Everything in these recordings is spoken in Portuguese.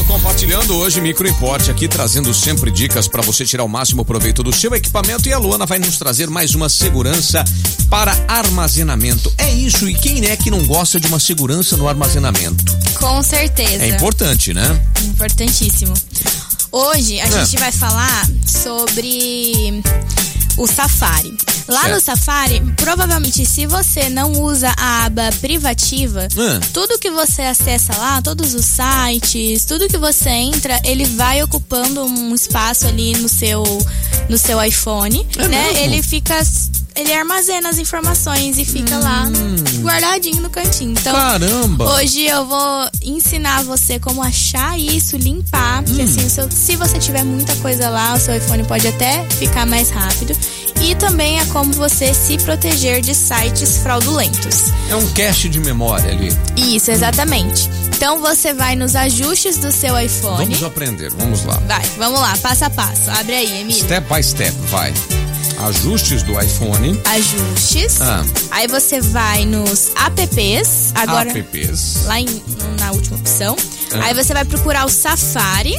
compartilhando hoje Microimport aqui, trazendo sempre dicas para você tirar o máximo proveito do seu equipamento, e a Luana vai nos trazer mais uma segurança para armazenamento. É isso, e quem é que não gosta de uma segurança no armazenamento? Com certeza. É importante, né? Importantíssimo. Hoje a gente vai falar sobre o Safari. Lá no Safari, provavelmente, se você não usa a aba privativa, tudo que você acessa lá, todos os sites, tudo que você entra, ele vai ocupando um espaço ali no seu iPhone, né? Ele armazena as informações e fica lá guardadinho no cantinho. Então, caramba! Hoje eu vou ensinar você como achar isso, limpar, porque assim, se você tiver muita coisa lá, o seu iPhone pode até ficar mais rápido. E também é como você se proteger de sites fraudulentos. É um cache de memória ali. Isso, exatamente. Então você vai nos ajustes do seu iPhone. Vamos aprender, vamos lá. Vamos lá, passo a passo. Abre aí, Emílio. Step by step, vai. Ajustes do iPhone. Ajustes. Aí você vai nos apps. Agora, apps. Lá na última opção. Aí você vai procurar o Safari.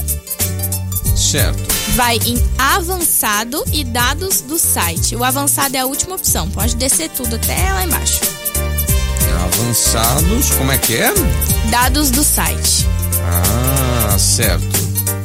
Certo. Vai em avançado e dados do site. O avançado é a última opção. Pode descer tudo até lá embaixo. Avançados, como é que é? Dados do site. Ah, certo.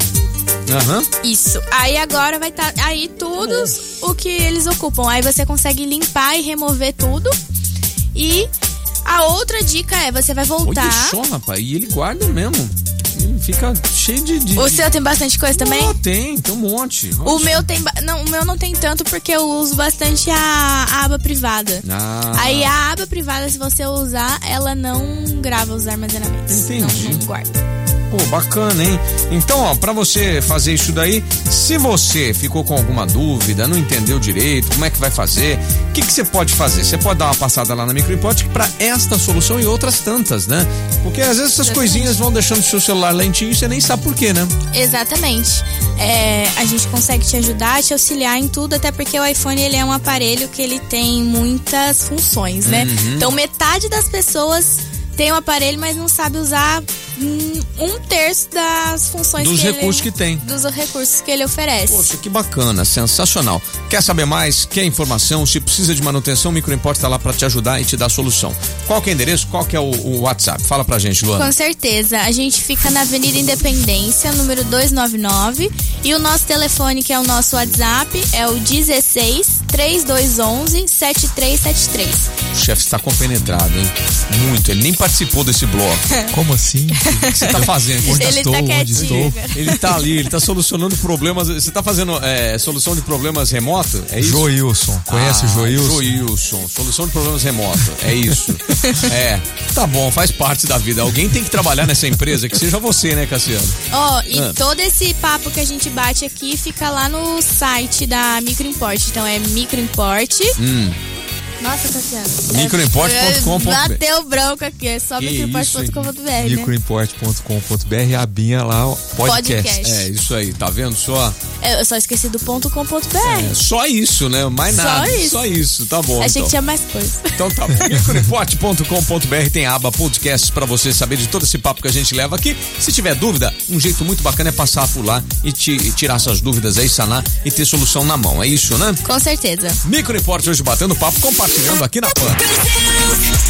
Isso. Aí agora vai estar aí tudo o que eles ocupam. Aí você consegue limpar e remover tudo. E a outra dica é, você vai voltar. Olha só, rapaz, e ele guarda mesmo. Ele fica cheio de... O seu tem bastante coisa também? Tem um monte. Nossa. O meu tem... Não, o meu não tem tanto porque eu uso bastante a aba privada. Aí a aba privada, se você usar, ela não grava os armazenamentos. Entendi. Não guarda. Pô, bacana, hein? Então, ó, pra você fazer isso daí, se você ficou com alguma dúvida, não entendeu direito, como é que vai fazer, o que você pode fazer? Você pode dar uma passada lá na Microimport pra esta solução e outras tantas, né? Porque às vezes essas coisinhas vão deixando o seu celular lentinho e você nem sabe por quê, né? Exatamente. A gente consegue te ajudar, te auxiliar em tudo, até porque o iPhone, ele é um aparelho que ele tem muitas funções, né? Então, metade das pessoas tem um aparelho, mas não sabe usar 1/3 das funções dos recursos que tem. Dos recursos que ele oferece. Poxa, que bacana, sensacional. Quer saber mais? Quer informação? Se precisa de manutenção, o Microimport tá lá para te ajudar e te dar a solução. Qual que é o endereço? Qual que é o WhatsApp? Fala pra gente, Luana. Com certeza. A gente fica na Avenida Independência, número 299, e o nosso telefone, que é o nosso WhatsApp, é o 16-3211-7373. O chefe está compenetrado, hein? Muito. Ele nem participou desse bloco. Como assim? O que você tá fazendo? Ele tá quietinho. Ele tá ali, ele tá solucionando problemas. Você tá fazendo solução de problemas remoto? É isso? Joilson. Conhece o Joilson? Joilson. Solução de problemas remoto. É isso. Tá bom, faz parte da vida. Alguém tem que trabalhar nessa empresa, que seja você, né, Cassiano? E todo esse papo que a gente bate aqui fica lá no site da Microimport. Então é Microimport. Nossa, Cassiano. Microimport.com.br. Bateu branco aqui, é só microimport.com.br. Microimport.com.br, a abinha lá, podcast. É isso aí, tá vendo só? Eu só esqueci do .com.br. Só isso, né? Mais nada. Só isso, tá bom. Achei que tinha mais coisa. Então tá bom. Microimport.com.br tem a aba podcasts pra você saber de todo esse papo que a gente leva aqui. Se tiver dúvida, um jeito muito bacana é passar por lá e tirar essas dúvidas aí, sanar e ter solução na mão. É isso, né? Com certeza. Microimport hoje batendo papo, compartilhando aqui na PAN.